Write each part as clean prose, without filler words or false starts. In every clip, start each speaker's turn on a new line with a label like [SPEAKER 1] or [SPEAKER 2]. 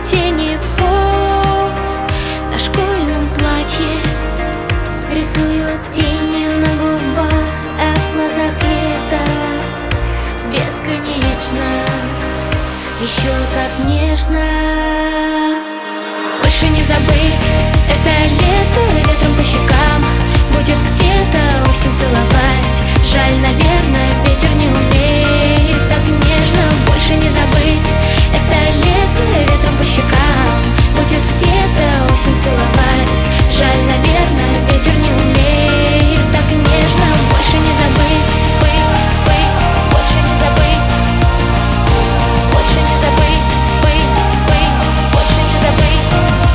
[SPEAKER 1] тени поз на школьном платье, рисуют тени на губах, а в глазах лето бесконечно, еще так нежно. Больше не забыть это лето, ветром по щекам будет где-то осень целовать. Жаль, наверное, ветер не умеет так нежно. Больше не забыть это лето, ветром по щекам будет где-то осень целовать. Жаль, наверное, ветер не умеет так нежно. Больше не забыть, больше не забыть, больше не забыть, больше не забыть.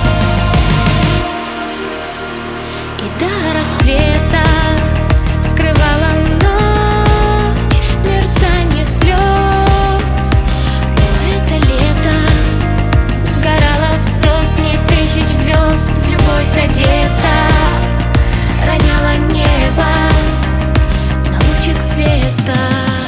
[SPEAKER 1] И до рассвета скрывала ночь мерцание слез, но это лето сгорало в сотни тысяч звезд. Любовь одета роняла небо на лучик света.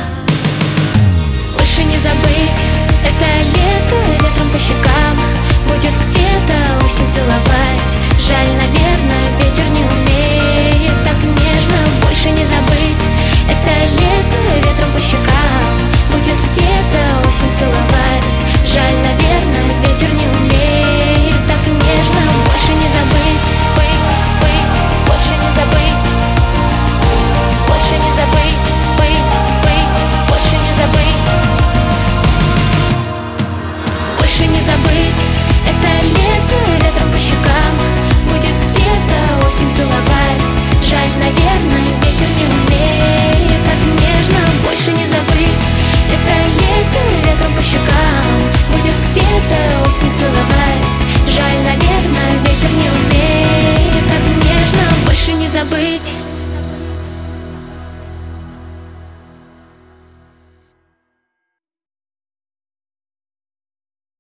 [SPEAKER 1] Больше не забыть это лето, ветром по щекам будет где-то осень целовать. Жаль, наверное, ветер не умеет так нежно. Больше не забыть это лето, ветром по щекам будет где-то осень целовать. Жаль, наверное, ветер не умеет так нежно. Больше не забыть, больше не забыть, больше не забыть, больше не забыть. Больше не забыть это лето, ветром по щекам будет где-то осень целовать. Жаль, наверное, ветер не умеет так нежно. Больше не забыть это лето, ветром по щекам будет где-то осень целовать.